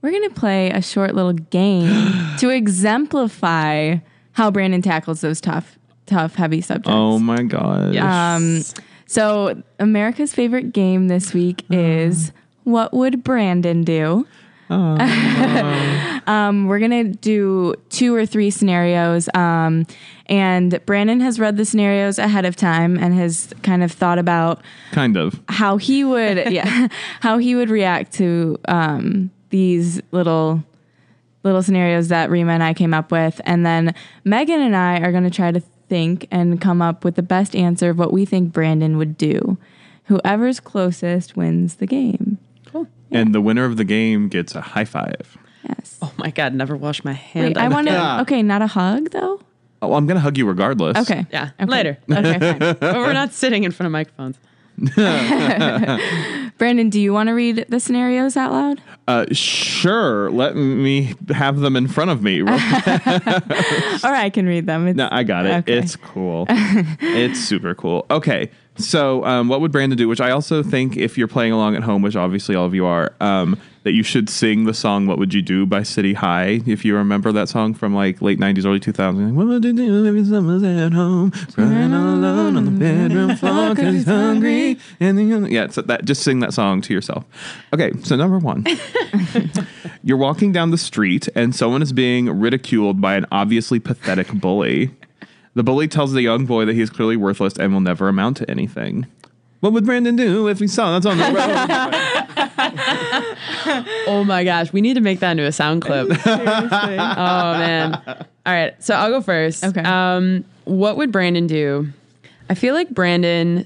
we're going to play a short little game to exemplify how Brandon tackles those tough, heavy subjects. Oh my gosh. Yes. So America's favorite game this week is What Would Brandon Do? We're going to do 2 or 3 scenarios. And Brandon has read the scenarios ahead of time and has kind of thought about how he would, how he would react to these little scenarios that Rima and I came up with. And then Megan and I are going to try to think and come up with the best answer of what we think Brandon would do. Whoever's closest wins the game. Cool. Yeah. And the winner of the game gets a high five. Yes. Oh my God, never wash my hand. Wait, I want to, okay, not a hug though? Oh, I'm going to hug you regardless. Okay. Yeah, okay. later. Okay, fine. But we're not sitting in front of microphones. Brandon, do you want to read the scenarios out loud? Sure. Let me have them in front of me. Or I can read them. No, I got it. Okay. It's cool. It's super cool. Okay. So what would Brandon do? Which I also think if you're playing along at home, which obviously all of you are, that you should sing the song "What Would You Do" by City High. If you remember that song from like late 90s, early 2000s. What would you do if someone's at home, crying all alone on the bedroom floor because he's hungry? So just sing that song to yourself. Okay, so number 1. You're walking down the street and someone is being ridiculed by an obviously pathetic bully. The bully tells the young boy that he is clearly worthless and will never amount to anything. What would Brandon do if he saw that's on the road? Oh my gosh, we need to make that into a sound clip. Seriously. Oh man. All right, so I'll go first. Okay. What would Brandon do? I feel like Brandon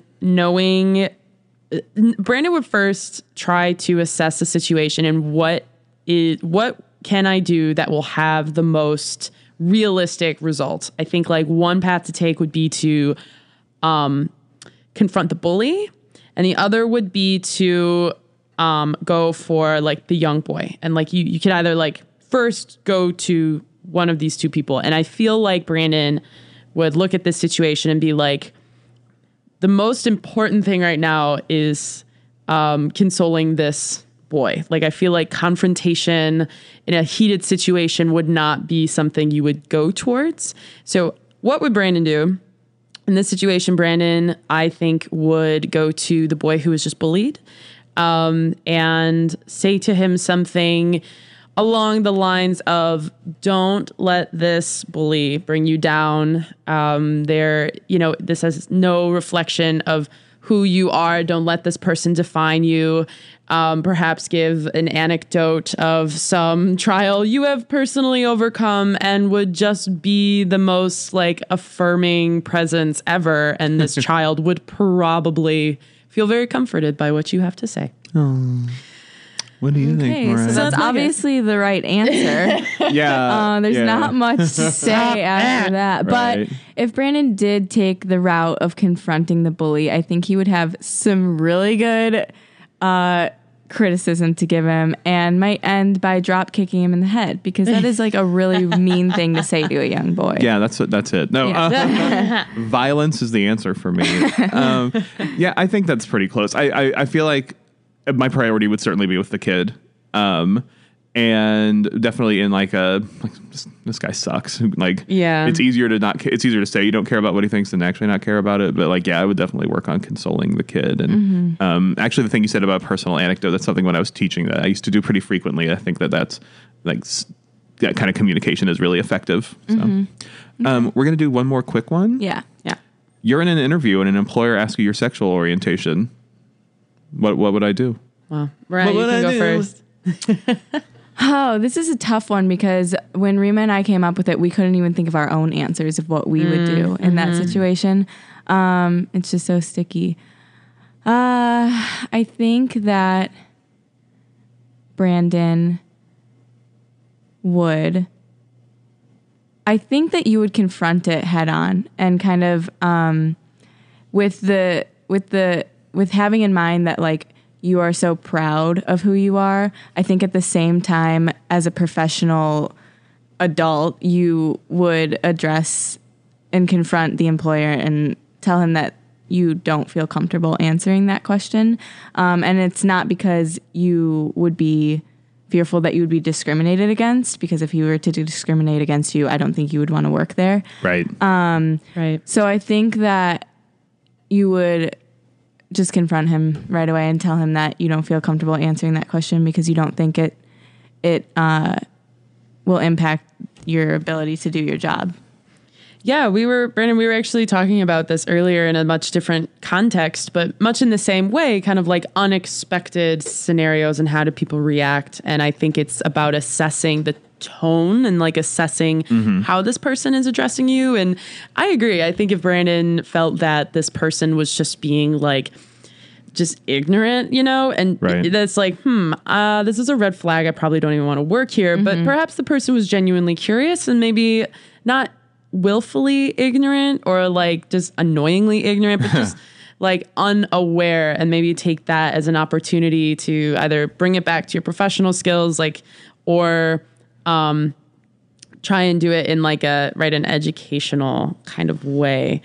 would first try to assess the situation and what can I do that will have the most realistic results. I think like one path to take would be to confront the bully, and the other would be to go for like the young boy. And like you could either like first go to one of these two people. And I feel like Brandon would look at this situation and be like, the most important thing right now is consoling this boy. Like, I feel like confrontation in a heated situation would not be something you would go towards. So what would Brandon do? In this situation, Brandon, I think, would go to the boy who was just bullied and say to him something along the lines of, don't let this bully bring you down. This has no reflection of who you are. Don't let this person define you. Perhaps give an anecdote of some trial you have personally overcome and would just be the most like affirming presence ever. And this child would probably feel very comforted by what you have to say. Oh. What do you think, Mariah? So that's obviously the right answer. Yeah. There's not much to say after that. Right. But if Brandon did take the route of confronting the bully, I think he would have some really good criticism to give him, and might end by drop kicking him in the head, because that is like a really mean thing to say to a young boy. Yeah, that's it. No, violence is the answer for me. I think that's pretty close. I feel like my priority would certainly be with the kid. And definitely in this guy sucks. It's easier to say you don't care about what he thinks than actually not care about it. But I would definitely work on consoling the kid. And actually, the thing you said about personal anecdote, that's something when I was teaching that I used to do pretty frequently. I think that's that kind of communication is really effective. So, we're gonna do one more quick one. Yeah. You're in an interview and an employer asks you your sexual orientation. What would I do? Well, Mariah, you can go first. Oh, this is a tough one, because when Rima and I came up with it, we couldn't even think of our own answers of what we would do in that situation. It's just so sticky. I think that Brandon would. I think that you would confront it head on and kind of with having in mind that like you are so proud of who you are. I think at the same time, as a professional adult, you would address and confront the employer and tell him that you don't feel comfortable answering that question. And it's not because you would be fearful that you would be discriminated against, because if he were to discriminate against you, I don't think you would want to work there. Right. Right. So I think that you would just confront him right away and tell him that you don't feel comfortable answering that question because you don't think it will impact your ability to do your job. Yeah, Brandon, we were actually talking about this earlier in a much different context, but much in the same way, kind of like unexpected scenarios and how do people react. And I think it's about assessing the tone and like assessing how this person is addressing you. And I agree. I think if Brandon felt that this person was just being like, just ignorant, and that's like, this is a red flag. I probably don't even want to work here. But perhaps the person was genuinely curious and maybe not willfully ignorant or like just annoyingly ignorant, but just like unaware, and maybe take that as an opportunity to either bring it back to your professional skills, like, or try and do it in like an educational kind of way.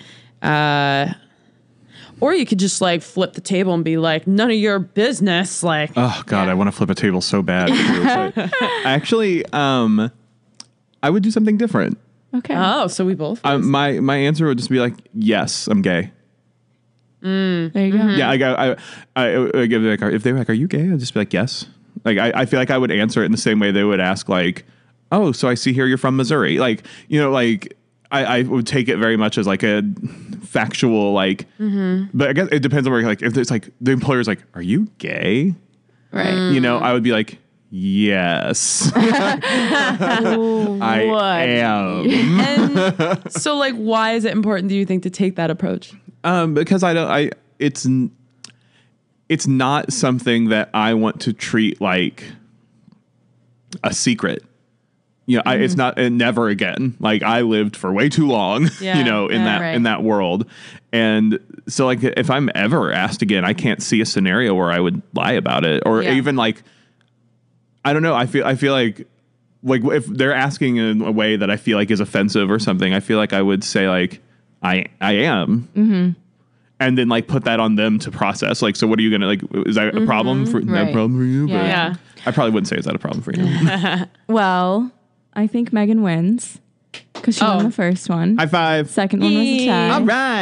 Or you could just like flip the table and be like, none of your business. Like, oh God, I want to flip a table so bad. Actually, I would do something different. Okay. Oh, so we both. My answer would just be like, yes, I'm gay. There you go. Yeah, I give like, if they were like, are you gay? I'd just be like, yes. Like, I feel like I would answer it in the same way they would ask, like, oh, so I see here you're from Missouri. Like, like I would take it very much as like a factual, like, but I guess it depends on where, like, if it's like the employer's like, are you gay? Right. I would be like, yes, I am. And so like, why is it important, do you think, to take that approach? Because it's not something that I want to treat like a secret. It's not, and never again. Like, I lived for way too long, in that world. And so like, if I'm ever asked again, I can't see a scenario where I would lie about it, or even like, I don't know. I feel like if they're asking in a way that I feel like is offensive or something, I feel like I would say like, I am. And then like put that on them to process. Like, so what are you going to like, is that a problem for you? Yeah. But I probably wouldn't say, is that a problem for you? Well, I think Megan wins because she won the first one. High five. Second one was a tie. All right.